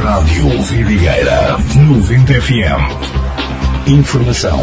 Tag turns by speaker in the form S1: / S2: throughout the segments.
S1: Rádio Vidigueira 90 FM. Informação.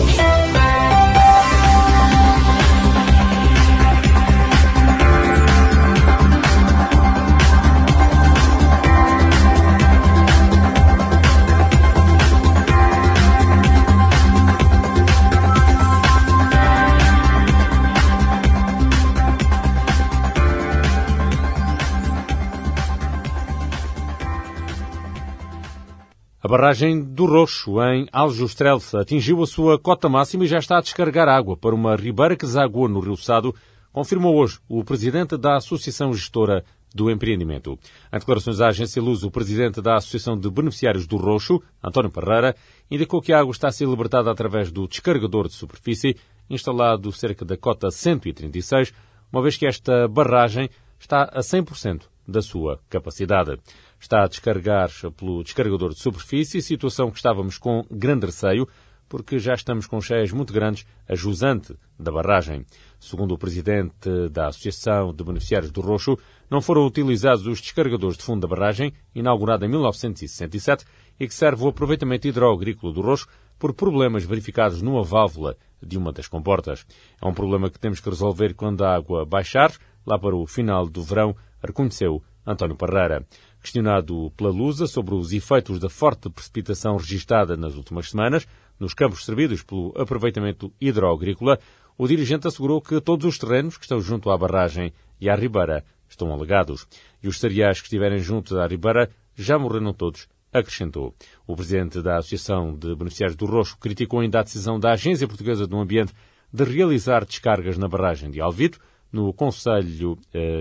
S2: A barragem do Roxo, em Aljustrel, atingiu a sua cota máxima e já está a descarregar água para uma ribeira que desaguou no Rio Sado, confirmou hoje o presidente da Associação Gestora do Empreendimento. Em declarações à agência Luz, o presidente da Associação de Beneficiários do Roxo, António Parreira, indicou que a água está a ser libertada através do descarregador de superfície, instalado cerca da cota 136, uma vez que esta barragem está a 100% da sua capacidade. Está a descarregar pelo descarregador de superfície, situação que estávamos com grande receio, porque já estamos com cheias muito grandes a jusante da barragem. Segundo o presidente da Associação de Beneficiários do Roxo, não foram utilizados os descarregadores de fundo da barragem, inaugurada em 1967, e que serve o aproveitamento hidroagrícola do Roxo por problemas verificados numa válvula de uma das comportas. É um problema que temos que resolver quando a água baixar, lá para o final do verão, reconheceu António Parreira. Questionado pela Lusa sobre os efeitos da forte precipitação registada nas últimas semanas nos campos servidos pelo aproveitamento hidroagrícola, o dirigente assegurou que todos os terrenos que estão junto à barragem e à ribeira estão alagados e os cereais que estiverem juntos à ribeira já morreram todos, acrescentou. O presidente da Associação de Beneficiários do Roxo criticou ainda a decisão da Agência Portuguesa do Ambiente de realizar descargas na barragem de Alvito, no concelho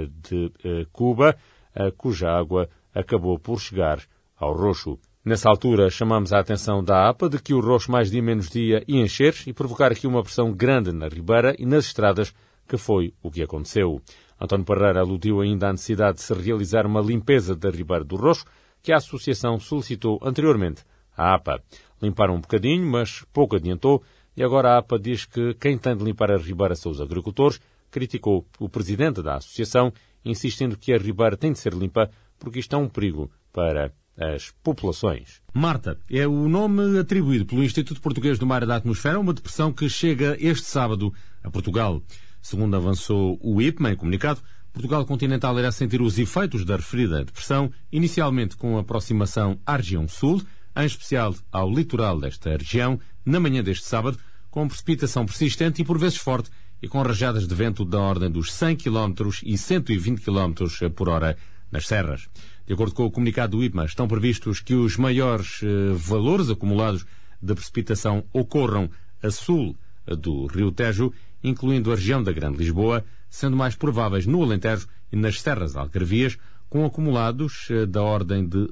S2: de Cuba, cuja água acabou por chegar ao Roxo. Nessa altura, chamamos a atenção da APA de que o Roxo mais dia menos dia ia encher e provocar aqui uma pressão grande na ribeira e nas estradas, que foi o que aconteceu. António Parreira aludiu ainda à necessidade de se realizar uma limpeza da ribeira do Roxo, que a associação solicitou anteriormente à APA. Limparam um bocadinho, mas pouco adiantou, e agora a APA diz que quem tem de limpar a ribeira são os agricultores. Criticou o presidente da associação, insistindo que a ribeira tem de ser limpa porque isto é um perigo para as populações. Marta é o nome atribuído pelo Instituto Português do Mar e da Atmosfera a uma depressão que chega este sábado a Portugal. Segundo avançou o IPMA em comunicado, Portugal continental irá sentir os efeitos da referida depressão, inicialmente com a aproximação à região sul, em especial ao litoral desta região, na manhã deste sábado, com precipitação persistente e por vezes forte, e com rajadas de vento da ordem dos 100 km e 120 km por hora nas serras. De acordo com o comunicado do IPMA, estão previstos que os maiores valores acumulados de precipitação ocorram a sul do Rio Tejo, incluindo a região da Grande Lisboa, sendo mais prováveis no Alentejo e nas serras algarvias, com acumulados da ordem de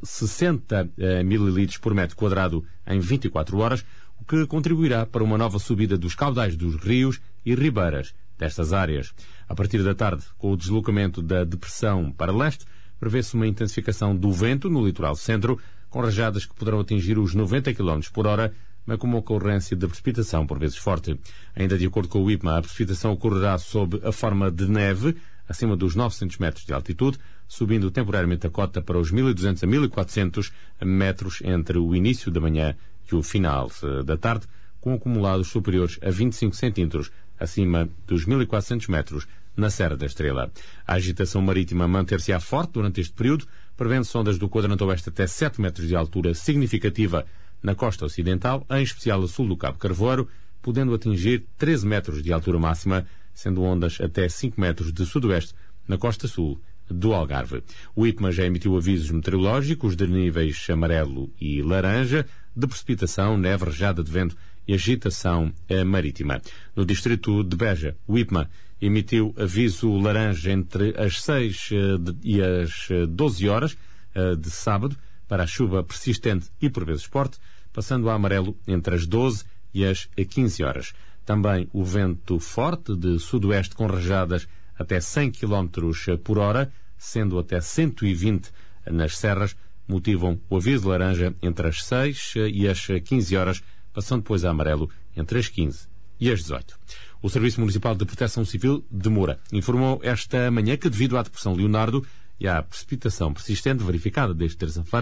S2: 60 ml por metro quadrado em 24 horas, o que contribuirá para uma nova subida dos caudais dos rios e ribeiras destas áreas. A partir da tarde, com o deslocamento da depressão para leste, prevê-se uma intensificação do vento no litoral centro, com rajadas que poderão atingir os 90 km por hora, mas com uma ocorrência de precipitação por vezes forte. Ainda de acordo com o IPMA, a precipitação ocorrerá sob a forma de neve, acima dos 900 metros de altitude, subindo temporariamente a cota para os 1.200 a 1.400 metros entre o início da manhã e o final da tarde, com acumulados superiores a 25 centímetros acima dos 1.400 metros na Serra da Estrela. A agitação marítima manter-se-á forte durante este período, prevendo-se ondas do quadrante oeste até 7 metros de altura significativa na costa ocidental, em especial a sul do Cabo Carvoeiro, podendo atingir 13 metros de altura máxima, sendo ondas até 5 metros de sudoeste na costa sul do Algarve. O IPMA já emitiu avisos meteorológicos de níveis amarelo e laranja, de precipitação, neve, rajada de vento e agitação marítima. No distrito de Beja, o IPMA emitiu aviso laranja entre as 6 e as 12 horas de sábado para a chuva persistente e por vezes forte, passando a amarelo entre as 12 e as 15 horas. Também o vento forte de sudoeste com rajadas até 100 km por hora, sendo até 120 nas serras, motivam o aviso laranja entre as 6 e as 15 horas, passando depois a amarelo entre as 15 e as 18. O Serviço Municipal de Proteção Civil de Moura informou esta manhã que, devido à depressão Leonardo e à precipitação persistente verificada desde terça-feira,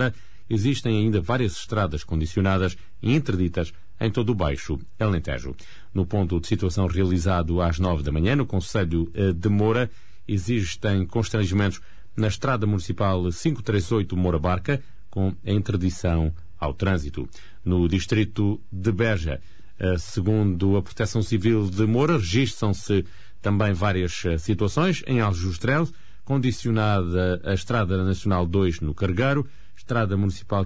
S2: existem ainda várias estradas condicionadas e interditas em todo o Baixo Alentejo. No ponto de situação realizado às 9 da manhã, no concelho de Moura, existem constrangimentos na Estrada Municipal 538 Moura-Barca, com a interdição ao trânsito. No distrito de Beja, segundo a Proteção Civil de Moura, registram-se também várias situações. Em Aljustrel, condicionada a Estrada Nacional 2 no Cargueiro, Estrada Municipal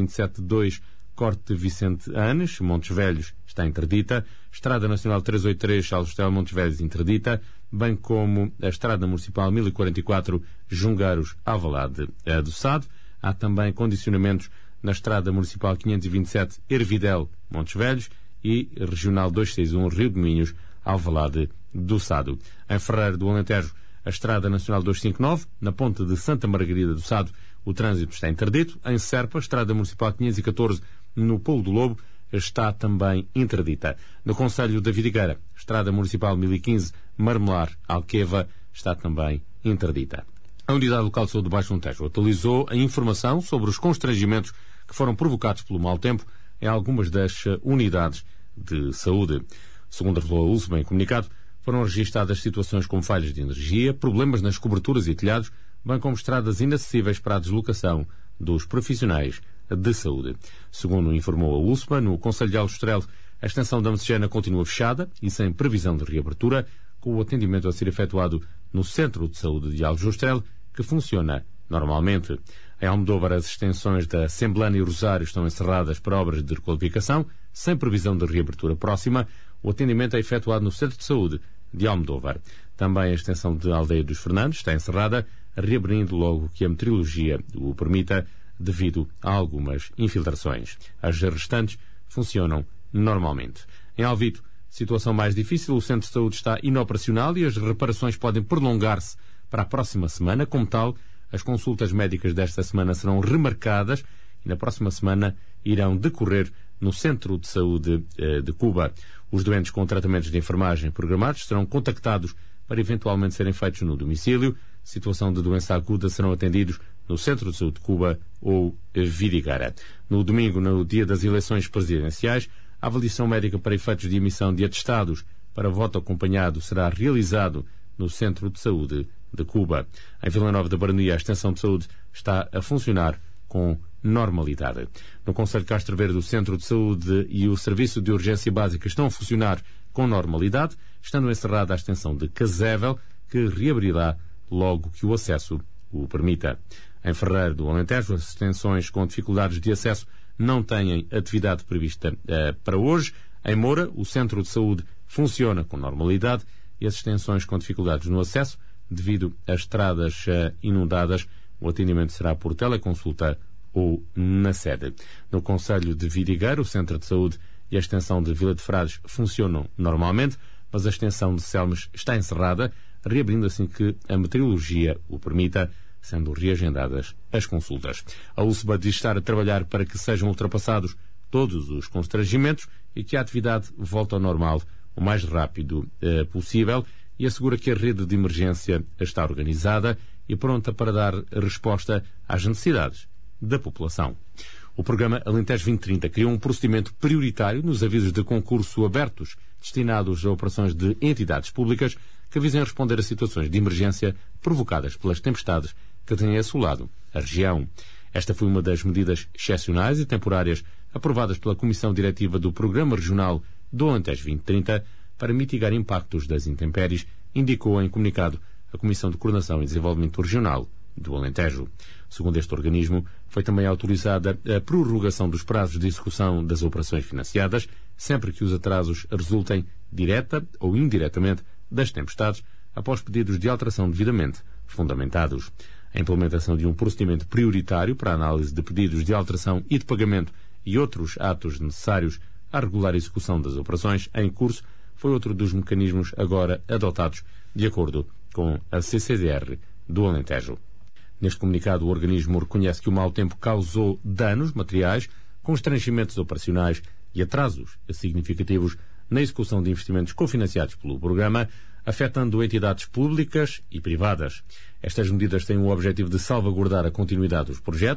S2: 527-2 Corte Vicente Anes, Montes Velhos, está interdita, Estrada Nacional 383 Aljustrel Montes Velhos interdita, bem como a Estrada Municipal 1044 Jungueiros Alvalade do Sado. Há também condicionamentos na Estrada Municipal 527 Ervidel Montes Velhos e Regional 261 Rio de Minhos Alvalade do Sado. Em Ferreira do Alentejo, a Estrada Nacional 259, na ponte de Santa Margarida do Sado, o trânsito está interdito. Em Serpa, Estrada Municipal 514, no Polo do Lobo, está também interdita. No concelho da Vidigueira, Estrada Municipal 1015, Marmelar, Alqueva, está também interdita. A Unidade Local de Saúde do Baixo Alentejo atualizou a informação sobre os constrangimentos que foram provocados pelo mau tempo em algumas das unidades de saúde. Segundo revelou a USMA em comunicado, foram registadas situações como falhas de energia, problemas nas coberturas e telhados, bem como estradas inacessíveis para a deslocação dos profissionais de saúde. Segundo informou a USMA, no concelho de Aljustrel, a extensão da Messejana continua fechada e sem previsão de reabertura, com o atendimento a ser efetuado no Centro de Saúde de Aljustrel, que funciona normalmente. Em Almodóvar, as extensões da Semblana e Rosário estão encerradas para obras de requalificação, sem previsão de reabertura próxima. O atendimento é efetuado no Centro de Saúde de Almodóvar. Também a extensão de Aldeia dos Fernandes está encerrada, reabrindo logo que a meteorologia o permita, devido a algumas infiltrações. As restantes funcionam normalmente. Em Alvito, situação mais difícil, o Centro de Saúde está inoperacional e as reparações podem prolongar-se para a próxima semana. Como tal, as consultas médicas desta semana serão remarcadas e na próxima semana irão decorrer no Centro de Saúde de Cuba. Os doentes com tratamentos de enfermagem programados serão contactados para eventualmente serem feitos no domicílio. Situação de doença aguda serão atendidos no Centro de Saúde de Cuba ou Vidigueira. No domingo, no dia das eleições presidenciais, a avaliação médica para efeitos de emissão de atestados para voto acompanhado será realizado no Centro de Saúde de Cuba. Em Vila Nova da Baronia, a extensão de saúde está a funcionar com normalidade. No concelho de Castro Verde, o Centro de Saúde e o Serviço de Urgência Básica estão a funcionar com normalidade, estando encerrada a extensão de Casével, que reabrirá logo que o acesso o permita. Em Ferreira do Alentejo, as extensões com dificuldades de acesso não têm atividade prevista para hoje. Em Moura, o Centro de Saúde funciona com normalidade e as extensões com dificuldades no acesso, devido a estradas inundadas, o atendimento será por teleconsulta ou na sede. No concelho de Vidigueira, o Centro de Saúde e a extensão de Vila de Frades funcionam normalmente, mas a extensão de Selmes está encerrada, reabrindo assim que a meteorologia o permita, sendo reagendadas as consultas. A USBA diz estar a trabalhar para que sejam ultrapassados todos os constrangimentos e que a atividade volte ao normal o mais rápido possível, e assegura que a rede de emergência está organizada e pronta para dar resposta às necessidades da população. O programa Alentejo 2030 criou um procedimento prioritário nos avisos de concurso abertos destinados a operações de entidades públicas que visem responder a situações de emergência provocadas pelas tempestades que têm assolado a região. Esta foi uma das medidas excepcionais e temporárias aprovadas pela Comissão Diretiva do Programa Regional do Alentejo 2030 para mitigar impactos das intempéries, indicou em comunicado a Comissão de Coordenação e Desenvolvimento Regional do Alentejo. Segundo este organismo, foi também autorizada a prorrogação dos prazos de execução das operações financiadas, sempre que os atrasos resultem direta ou indiretamente das tempestades, após pedidos de alteração devidamente fundamentados. A implementação de um procedimento prioritário para a análise de pedidos de alteração e de pagamento e outros atos necessários à regular execução das operações em curso foi outro dos mecanismos agora adotados de acordo com a CCDR do Alentejo. Neste comunicado, o organismo reconhece que o mau tempo causou danos materiais, constrangimentos operacionais e atrasos significativos na execução de investimentos cofinanciados pelo programa, afetando entidades públicas e privadas. Estas medidas têm o objetivo de salvaguardar a continuidade dos projetos,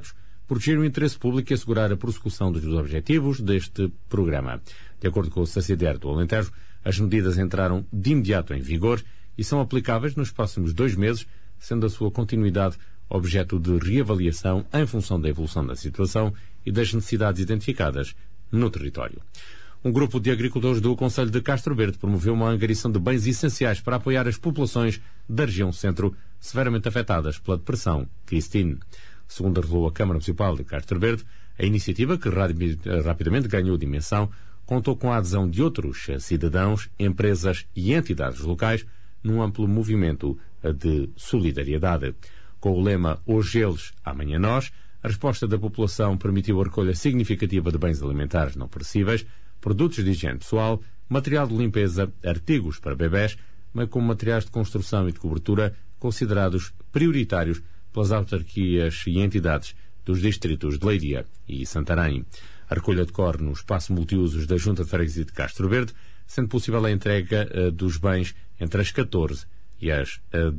S2: proteger o interesse público e assegurar a prossecução dos objetivos deste programa. De acordo com o SACIDER do Alentejo, as medidas entraram de imediato em vigor e são aplicáveis nos próximos 2 meses, sendo a sua continuidade objeto de reavaliação em função da evolução da situação e das necessidades identificadas no território. Um grupo de agricultores do Concelho de Castro Verde promoveu uma angariação de bens essenciais para apoiar as populações da região centro severamente afetadas pela depressão Christine. Segundo revelou a Câmara Municipal de Castro Verde, a iniciativa, que rapidamente ganhou dimensão, contou com a adesão de outros cidadãos, empresas e entidades locais num amplo movimento de solidariedade. Com o lema Hoje eles, amanhã nós, a resposta da população permitiu a recolha significativa de bens alimentares não perecíveis, produtos de higiene pessoal, material de limpeza, artigos para bebés, bem como materiais de construção e de cobertura considerados prioritários pelas autarquias e entidades dos distritos de Leiria e Santarém. A recolha decorre no espaço multiusos da Junta de Freguesia de Castro Verde, sendo possível a entrega dos bens entre as 14 e as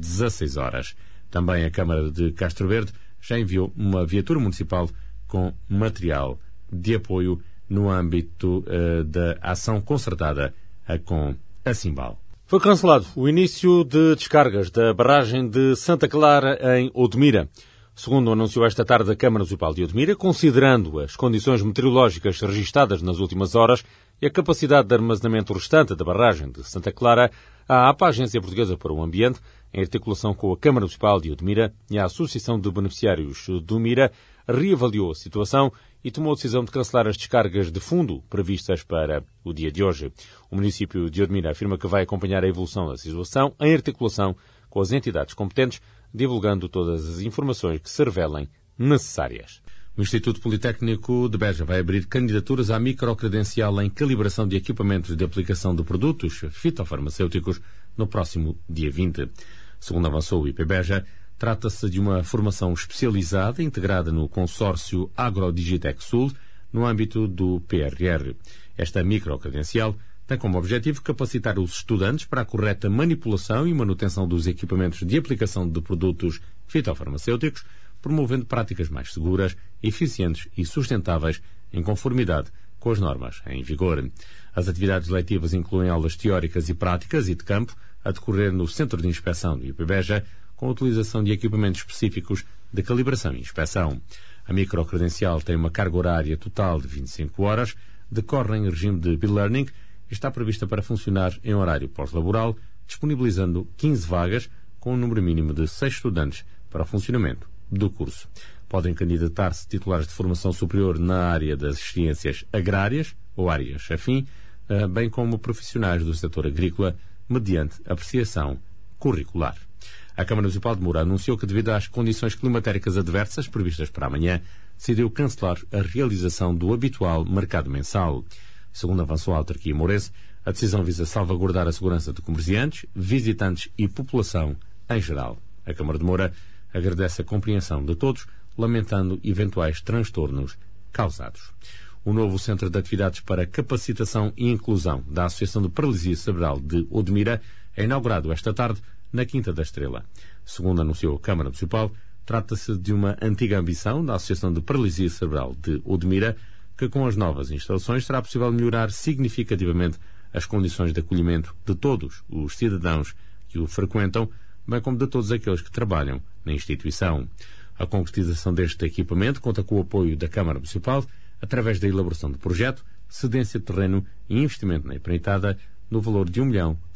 S2: 16 horas. Também a Câmara de Castro Verde já enviou uma viatura municipal com material de apoio no âmbito da ação concertada com a Simbal. Foi cancelado o início de descargas da barragem de Santa Clara em Odmira. Segundo anunciou esta tarde a Câmara Municipal de Odmira, considerando as condições meteorológicas registadas nas últimas horas e a capacidade de armazenamento restante da barragem de Santa Clara, a APA, a Agência Portuguesa para o Ambiente, em articulação com a Câmara Municipal de Odmira e a Associação de Beneficiários de Odmira, reavaliou a situação e tomou a decisão de cancelar as descargas de fundo previstas para o dia de hoje. O município de Odmira afirma que vai acompanhar a evolução da situação em articulação com as entidades competentes, divulgando todas as informações que se revelem necessárias. O Instituto Politécnico de Beja vai abrir candidaturas à microcredencial em calibração de equipamentos de aplicação de produtos fitofarmacêuticos no próximo dia 20. Segundo avançou o IP Beja, trata-se de uma formação especializada integrada no consórcio AgroDigitec Sul, no âmbito do PRR. Esta microcredencial tem como objetivo capacitar os estudantes para a correta manipulação e manutenção dos equipamentos de aplicação de produtos fitofarmacêuticos, promovendo práticas mais seguras, eficientes e sustentáveis em conformidade com as normas em vigor. As atividades letivas incluem aulas teóricas e práticas e de campo a decorrer no Centro de Inspeção do IPBEJA, com a utilização de equipamentos específicos de calibração e inspeção. A microcredencial tem uma carga horária total de 25 horas, decorre em regime de e-learning e está prevista para funcionar em horário pós-laboral, disponibilizando 15 vagas com um número mínimo de 6 estudantes para o funcionamento do curso. Podem candidatar-se titulares de formação superior na área das ciências agrárias ou áreas afim, bem como profissionais do setor agrícola, mediante apreciação curricular. A Câmara Municipal de Moura anunciou que, devido às condições climatéricas adversas previstas para amanhã, decidiu cancelar a realização do habitual mercado mensal. Segundo avançou a autarquia mourense, a decisão visa salvaguardar a segurança de comerciantes, visitantes e população em geral. A Câmara de Moura agradece a compreensão de todos, lamentando eventuais transtornos causados. O novo Centro de Atividades para Capacitação e Inclusão da Associação de Paralisia Cerebral de Odmira é inaugurado esta tarde na Quinta da Estrela. Segundo anunciou a Câmara Municipal, trata-se de uma antiga ambição da Associação de Paralisia Cerebral de Odmira, que com as novas instalações será possível melhorar significativamente as condições de acolhimento de todos os cidadãos que o frequentam, bem como de todos aqueles que trabalham na instituição. A concretização deste equipamento conta com o apoio da Câmara Municipal através da elaboração de projeto, cedência de terreno e investimento na empreitada no valor de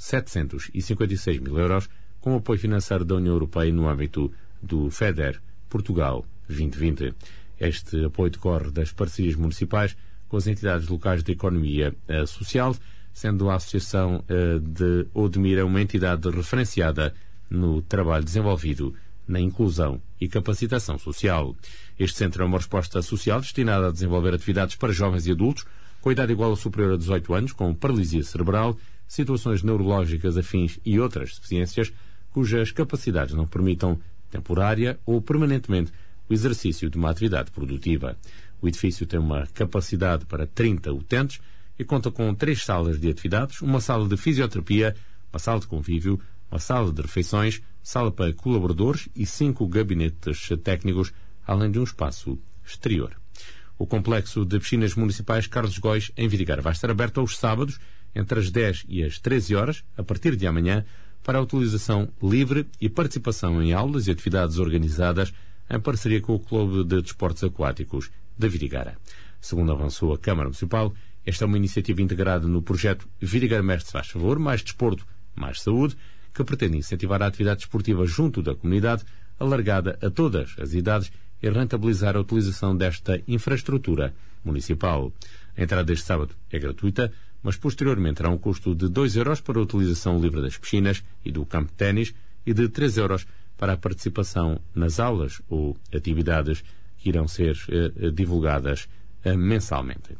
S2: 1.756.000 euros, com apoio financeiro da União Europeia no âmbito do FEDER Portugal 2020. Este apoio decorre das parcerias municipais com as entidades locais de economia social, sendo a Associação de Odmira uma entidade referenciada no trabalho desenvolvido na inclusão e capacitação social. Este centro é uma resposta social destinada a desenvolver atividades para jovens e adultos com idade igual ou superior a 18 anos, com paralisia cerebral, situações neurológicas afins e outras deficiências, cujas capacidades não permitam, temporária ou permanentemente, o exercício de uma atividade produtiva. O edifício tem uma capacidade para 30 utentes e conta com 3 salas de atividades, uma sala de fisioterapia, uma sala de convívio, uma sala de refeições, sala para colaboradores e 5 gabinetes técnicos, além de um espaço exterior. O complexo de piscinas municipais Carlos Góis, em Vidigueira, vai estar aberto aos sábados, entre as 10 e as 13 horas, a partir de amanhã, para a utilização livre e participação em aulas e atividades organizadas em parceria com o Clube de Desportos Aquáticos da Vidigueira. Segundo avançou a Câmara Municipal, esta é uma iniciativa integrada no projeto Vidigueira Mestre Faz Favor, mais desporto, mais saúde, que pretende incentivar a atividade desportiva junto da comunidade, alargada a todas as idades, e rentabilizar a utilização desta infraestrutura municipal. A entrada deste sábado é gratuita, mas posteriormente terá um custo de 2 euros para a utilização livre das piscinas e do campo de ténis e de 3 euros para a participação nas aulas ou atividades que irão ser divulgadas mensalmente.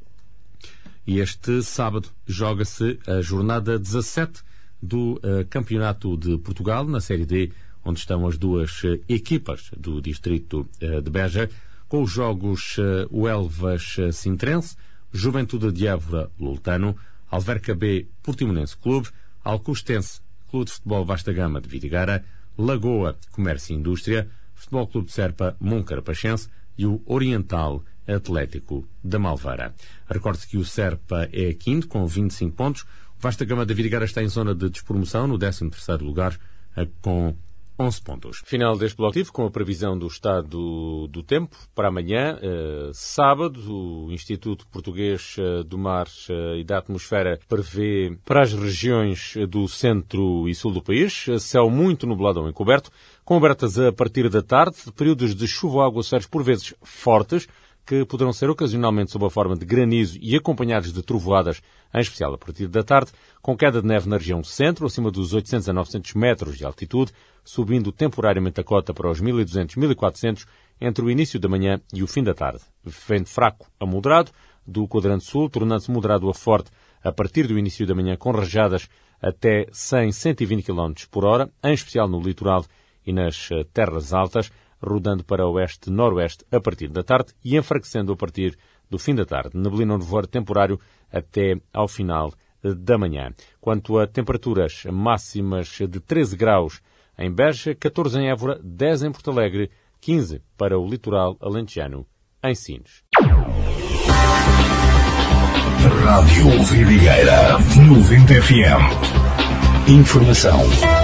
S2: E este sábado joga-se a jornada 17 do Campeonato de Portugal, na Série D, onde estão as duas equipas do distrito de Beja, com os jogos o Elvas Sintrense, Juventude de Évora Loltano, Alverca B Portimonense Clube, Alcustense Clube de Futebol Vasta Gama de Vidigueira, Lagoa Comércio e Indústria, Futebol Clube de Serpa Moncarapachense e o Oriental Atlético da Malveira. Recorde-se que o Serpa é quinto com 25 pontos, o Vasta Gama de Vidigueira está em zona de despromoção no 13º lugar com 11 pontos. Final deste bloco com a previsão do estado do tempo para amanhã, sábado. O Instituto Português do Mar e da Atmosfera prevê para as regiões do centro e sul do país céu muito nublado ou encoberto, com abertas a partir da tarde, períodos de chuva ou aguaceiros por vezes fortes, que poderão ser ocasionalmente sob a forma de granizo e acompanhados de trovoadas, em especial a partir da tarde, com queda de neve na região centro, acima dos 800 a 900 metros de altitude, subindo temporariamente a cota para os 1.200-1.400 entre o início da manhã e o fim da tarde. Vento fraco a moderado do quadrante sul, tornando-se moderado a forte a partir do início da manhã, com rajadas até 100-120 km por hora, em especial no litoral e nas terras altas, rodando para oeste-noroeste a partir da tarde e enfraquecendo a partir do fim da tarde. Neblina ou nevoeiro temporário até ao final da manhã. Quanto a temperaturas máximas de 13 graus em Beja, 14 em Évora, 10 em Porto Alegre, 15 para o litoral alentejano em Sines.
S1: Rádio Vidigueira 90 FM. Informação